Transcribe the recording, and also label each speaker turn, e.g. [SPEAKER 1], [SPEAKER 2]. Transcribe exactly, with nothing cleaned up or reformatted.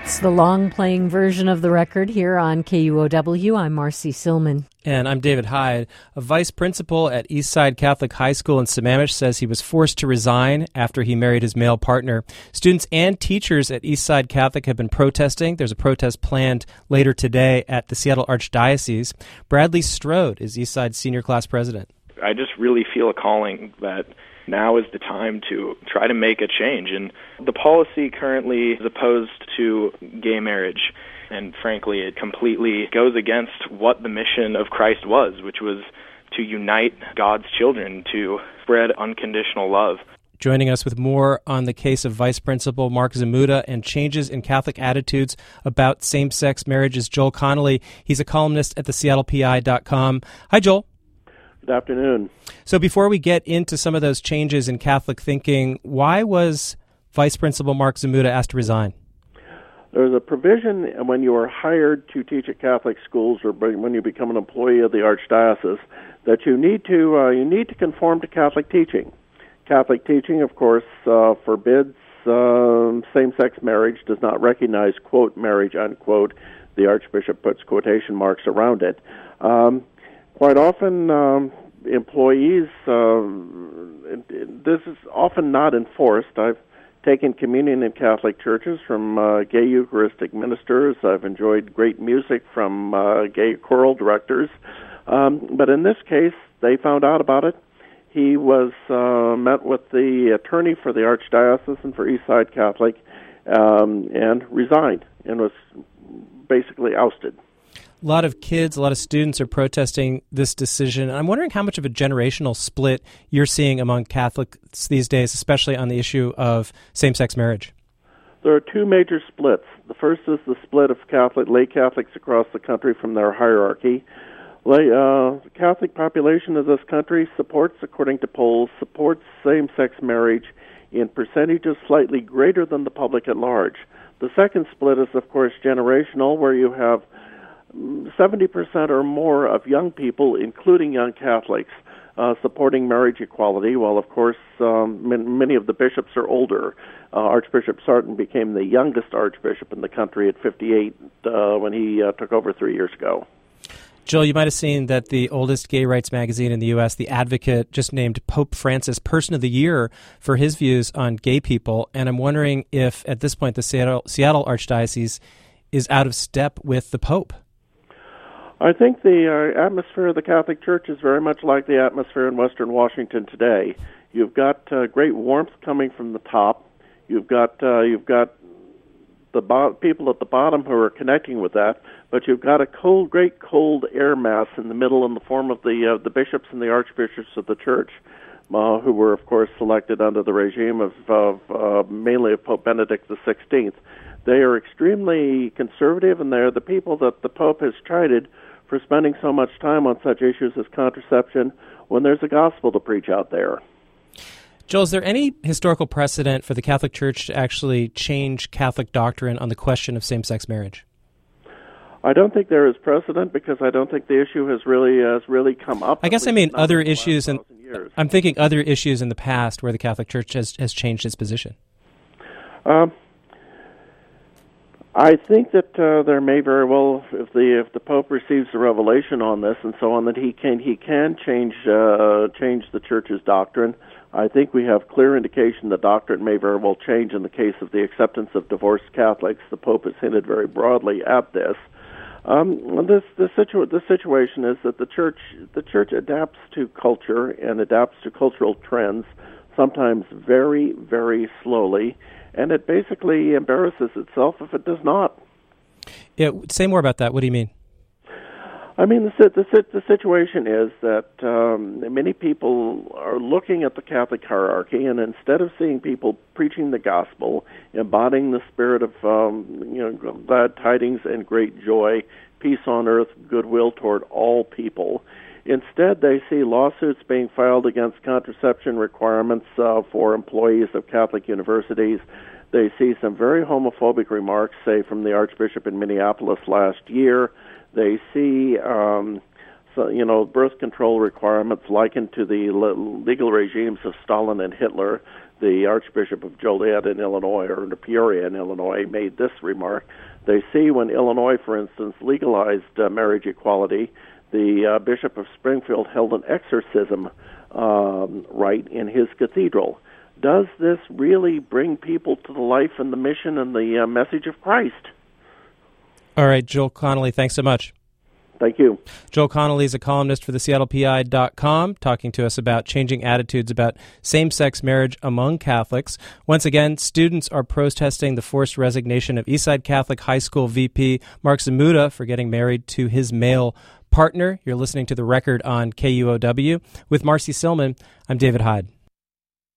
[SPEAKER 1] It's the long-playing version of the record here on K U O W. I'm Marcy Silman.
[SPEAKER 2] And I'm David Hyde. A vice principal at Eastside Catholic High School in Sammamish says he was forced to resign after he married his male partner. Students and teachers at Eastside Catholic have been protesting. There's a protest planned later today at the Seattle Archdiocese. Bradley Strode is Eastside's senior class president.
[SPEAKER 3] I just really feel a calling that now is the time to try to make a change. And the policy currently is opposed to gay marriage. And frankly, it completely goes against what the mission of Christ was, which was to unite God's children, to spread unconditional love.
[SPEAKER 2] Joining us with more on the case of Vice Principal Mark Zmuda and changes in Catholic attitudes about same-sex marriage is Joel Connolly. He's a columnist at the Seattle P I dot com. Hi, Joel.
[SPEAKER 4] Good afternoon.
[SPEAKER 2] So before we get into some of those changes in Catholic thinking, why was Vice Principal Mark Zmuda asked to resign?
[SPEAKER 4] There's a provision when you are hired to teach at Catholic schools or when you become an employee of the Archdiocese that you need to uh, you need to conform to Catholic teaching. Catholic teaching, of course, uh, forbids uh, same-sex marriage, does not recognize, quote, marriage, unquote. The Archbishop puts quotation marks around it. Um, quite often, um, employees, uh, this is often not enforced. I've taken communion in Catholic churches from uh, gay Eucharistic ministers. I've enjoyed great music from uh, gay choral directors. Um, but in this case, they found out about it. He was uh, met with the attorney for the Archdiocese and for Eastside Catholic um, and resigned and was basically ousted.
[SPEAKER 2] A lot of kids, a lot of students are protesting this decision. I'm wondering how much of a generational split you're seeing among Catholics these days, especially on the issue of same-sex marriage.
[SPEAKER 4] There are two major splits. The first is the split of Catholic lay Catholics across the country from their hierarchy. Lay, uh, the Catholic population of this country supports, according to polls, supports same-sex marriage in percentages slightly greater than the public at large. The second split is, of course, generational, where you have seventy percent or more of young people, including young Catholics, uh, supporting marriage equality, while, of course, um, many of the bishops are older. Uh, Archbishop Sarton became the youngest archbishop in the country at fifty-eight uh, when he uh, took over three years ago.
[SPEAKER 2] Joel, you might have seen that the oldest gay rights magazine in the U S, The Advocate, just named Pope Francis Person of the Year for his views on gay people. And I'm wondering if, at this point, the Seattle, Seattle Archdiocese is out of step with the Pope.
[SPEAKER 4] I think the uh, atmosphere of the Catholic Church is very much like the atmosphere in Western Washington today. You've got uh, great warmth coming from the top. You've got uh, you've got the bo- people at the bottom who are connecting with that, but you've got a cold, great cold air mass in the middle in the form of the uh, the bishops and the archbishops of the Church, uh, who were, of course, selected under the regime of, of uh, mainly of Pope Benedict the sixteenth. They are extremely conservative, and they're the people that the Pope has chided for spending so much time on such issues as contraception when there's a gospel to preach out there.
[SPEAKER 2] Joel, is there any historical precedent for the Catholic Church to actually change Catholic doctrine on the question of same-sex marriage?
[SPEAKER 4] I don't think there is precedent because I don't think the issue has really has really come up.
[SPEAKER 2] I guess I mean other issues, and I'm thinking other issues in the past where the Catholic Church has, has changed its position. Um.
[SPEAKER 4] I think that uh, there may very well, if the if the Pope receives a revelation on this and so on, that he can he can change uh, change the Church's doctrine. I think we have clear indication the doctrine may very well change in the case of the acceptance of divorced Catholics. The Pope has hinted very broadly at this. Um, this the situ- the situation is that the Church the Church adapts to culture and adapts to cultural trends, sometimes very very slowly. And it basically embarrasses itself if it does not.
[SPEAKER 2] Yeah, say more about that. What do you mean?
[SPEAKER 4] I mean, the the, the situation is that um, many people are looking at the Catholic hierarchy, and instead of seeing people preaching the gospel, embodying the spirit of um, you know glad tidings and great joy, peace on earth, goodwill toward all people, instead they see lawsuits being filed against contraception requirements uh, for employees of Catholic universities. They see some very homophobic remarks, say, from the Archbishop in Minneapolis last year. They see um, uh, you know, birth control requirements likened to the le- legal regimes of Stalin and Hitler. The Archbishop of Joliet in Illinois, or in Peoria in Illinois, made this remark. They see when Illinois, for instance, legalized uh, marriage equality, the uh, Bishop of Springfield held an exorcism um, rite in his cathedral. Does this really bring people to the life and the mission and the uh, message of Christ?
[SPEAKER 2] All right, Joel Connolly, thanks so much.
[SPEAKER 4] Thank you.
[SPEAKER 2] Joel Connolly is a columnist for the Seattle P I dot com, talking to us about changing attitudes about same-sex marriage among Catholics. Once again, students are protesting the forced resignation of Eastside Catholic High School V P Mark Zamuda for getting married to his male partner. You're listening to The Record on K U O W. With Marcy Silman, I'm David Hyde.